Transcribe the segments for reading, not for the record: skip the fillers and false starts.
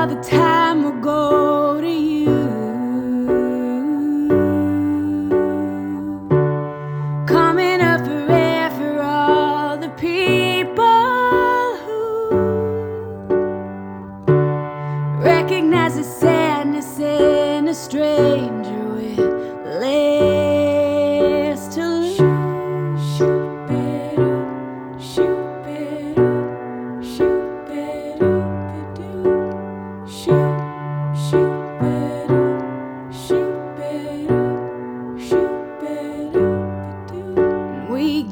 all the time will go to you. Coming up for air for all the people who recognize the sadness in a stranger with less to lose. We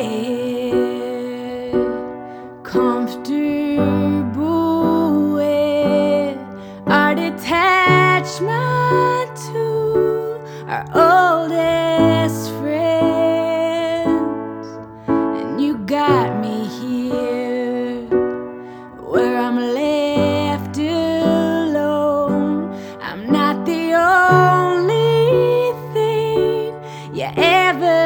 get comfortable with our detachment to our oldest friends, and you got me here where I'm left alone. I'm not the only thing you ever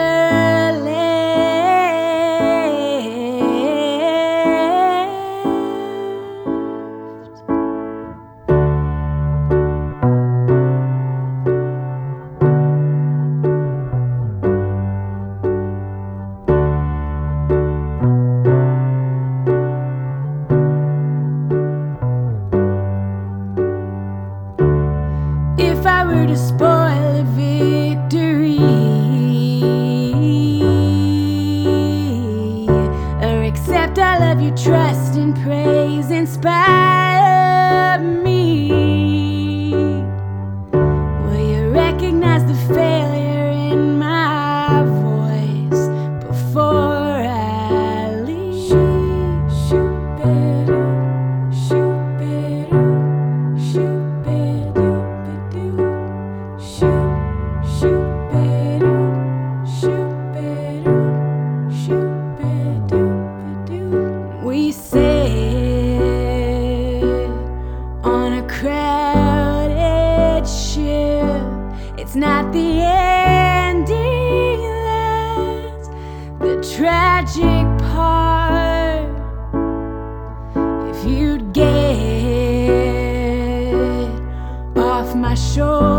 if I were to spoil a victory or accept all of your trust and praise, inspire me. Will you recognize the failure in my voice before I leave? We sit on a crowded ship. It's not the ending that's the tragic part. If you'd get off my shore